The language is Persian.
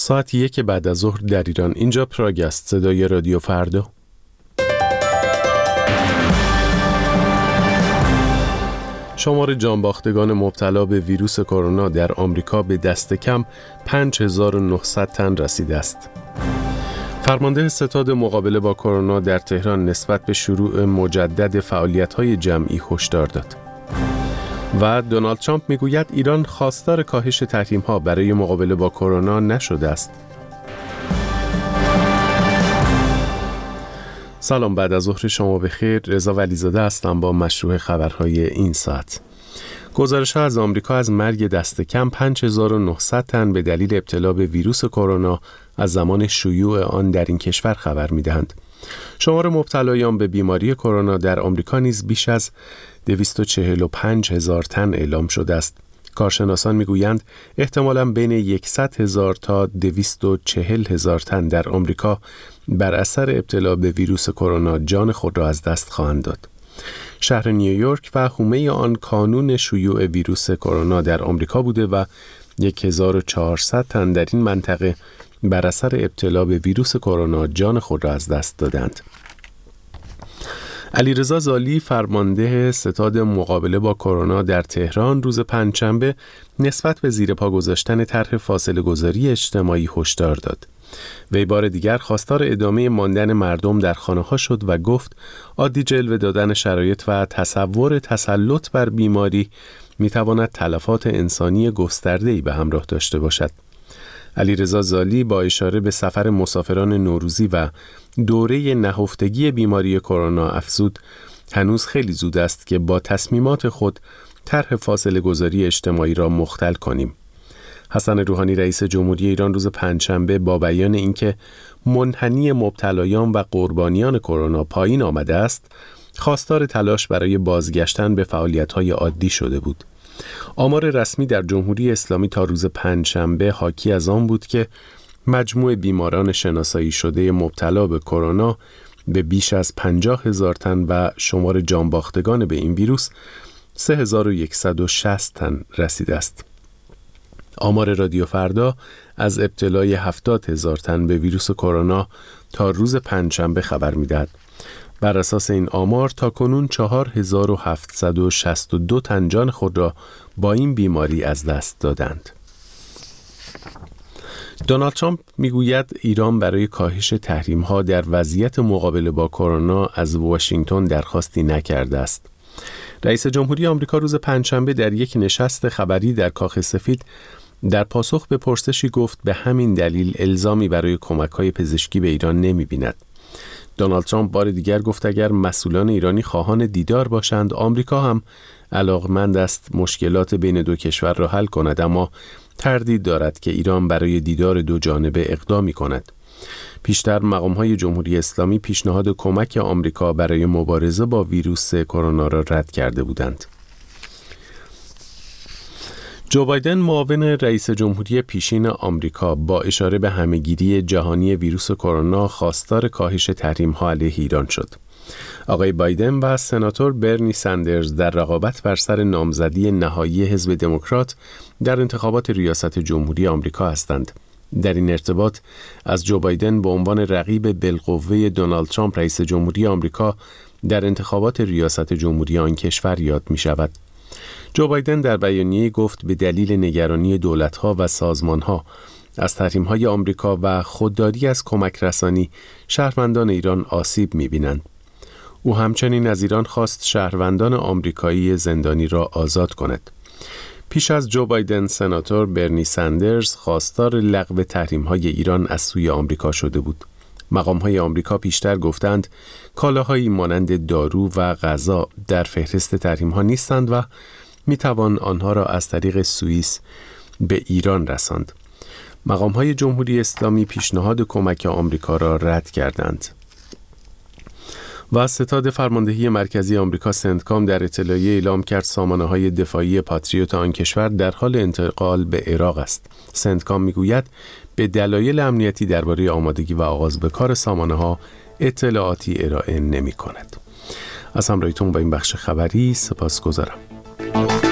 ساعت 1 بعد از ظهر در ایران. اینجا پراگ است. صدای رادیو فردا. شمار جانباختگان مبتلا به ویروس کرونا در آمریکا به دست کم 5900 تن رسیده است. فرمانده ستاد مقابله با کرونا در تهران نسبت به شروع مجدد فعالیت‌های جمعی هشدار داد. و دونالد ترامپ میگوید ایران خواستار کاهش تحریم‌ها برای مقابله با کرونا نشده است. سلام، بعد از ظهر شما بخیر. رضا ولیزاده هستم با مشروع خبرهای این ساعت. گزارش‌ها از آمریکا از مرگ دست کم 5900 تن به دلیل ابتلا به ویروس کرونا از زمان شیوع آن در این کشور خبر می‌دهند. شمار مبتلایان به بیماری کرونا در آمریکا نیز بیش از 245,000 تن اعلام شده است. کارشناسان میگویند احتمالاً بین 100,000 تا 240,000 تن در آمریکا بر اثر ابتلا به ویروس کرونا جان خود را از دست خواهند داد. شهر نیویورک و حومه آن کانون شیوع ویروس کرونا در آمریکا بوده و 1400 تن در این منطقه بر اثر ابتلا به ویروس کرونا جان خود را از دست دادند. علیرضا زالی، فرمانده ستاد مقابله با کرونا در تهران، روز پنجشنبه نسبت به زیر پا گذاشتن طرح فاصله گذاری اجتماعی هشدار داد. وی بار دیگر خواستار ادامه ماندن مردم در خانه‌ها شد و گفت عادی جلوه دادن شرایط و تصور تسلط بر بیماری می‌تواند تلفات انسانی گسترده‌ای به همراه داشته باشد. علیرضا زالی با اشاره به سفر مسافران نوروزی و دوره نهفتگی بیماری کرونا افزود هنوز خیلی زود است که با تصمیمات خود طرح فاصله گذاری اجتماعی را مختل کنیم. حسن روحانی رئیس جمهوری ایران روز پنجشنبه با بیان اینکه منحنی مبتلایان و قربانیان کرونا پایین آمده است، خواستار تلاش برای بازگشتن به فعالیت‌های عادی شده بود. آمار رسمی در جمهوری اسلامی تا روز پنجشنبه حاکی از آن بود که مجموع بیماران شناسایی شده مبتلا به کرونا به بیش از 50,000 تن و شمار جانباختگان به این ویروس 3160 تن رسیده است. آمار رادیو فردا از ابتلای 70,000 تن به ویروس کرونا تا روز پنجشنبه خبر می‌دهد. بر اساس این آمار تا کنون 4762 تن جان خود را با این بیماری از دست دادند. دونالد ترامپ میگوید ایران برای کاهش تحریم‌ها در وضعیت مقابله با کرونا از واشنگتن درخواستی نکرده است. رئیس جمهوری آمریکا روز پنجشنبه در یک نشست خبری در کاخ سفید در پاسخ به پرسشی گفت به همین دلیل الزامی برای کمک‌های پزشکی به ایران نمی‌بیند. دونالد ترامپ بار دیگر گفت اگر مسئولان ایرانی خواهان دیدار باشند، آمریکا هم علاقمند است مشکلات بین دو کشور را حل کند، اما تردید دارد که ایران برای دیدار دو جانبه اقدامی کند. پیشتر مقام‌های جمهوری اسلامی پیشنهاد کمک آمریکا برای مبارزه با ویروس کرونا را رد کرده بودند. جو بایدن، معاون رئیس جمهوری پیشین آمریکا، با اشاره به همه‌گیری جهانی ویروس کرونا خواستار کاهش تحریم‌ها علیه ایران شد. آقای بایدن و سناتور برنی سندرز در رقابت بر سر نامزدی نهایی حزب دموکرات در انتخابات ریاست جمهوری آمریکا هستند. در این ارتباط از جو بایدن به عنوان رقیب بالقوه دونالد ترامپ رئیس جمهوری آمریکا در انتخابات ریاست جمهوری آن کشور یاد می شود. جو بایدن در بیانیه گفت به دلیل نگرانی دولت‌ها و سازمان‌ها از تحریم‌های آمریکا و خودداری از کمک رسانی، شهروندان ایران آسیب می‌بینند. او همچنین از ایران خواست شهروندان آمریکایی زندانی را آزاد کند. پیش از جو بایدن، سناتور برنی سندرز خواستار لغو تحریم‌های ایران از سوی آمریکا شده بود. مقام‌های آمریکا پیشتر گفتند کالاهایی مانند دارو و غذا در فهرست تحریم‌ها نیستند و می‌توان آنها را از طریق سوئیس به ایران رساند. مقام‌های جمهوری اسلامی پیشنهاد کمک آمریکا را رد کردند. و ستاد فرماندهی مرکزی آمریکا سنتکام در اطلاعیه اعلام کرد سامانه‌های دفاعی پاتریوت آن کشور در حال انتقال به عراق است. سنتکام میگوید به دلایل امنیتی درباره آمادگی و آغاز به کار سامانه‌ها اطلاعاتی ارائه نمی‌کند. از همراهیتون با این بخش خبری سپاسگزارم.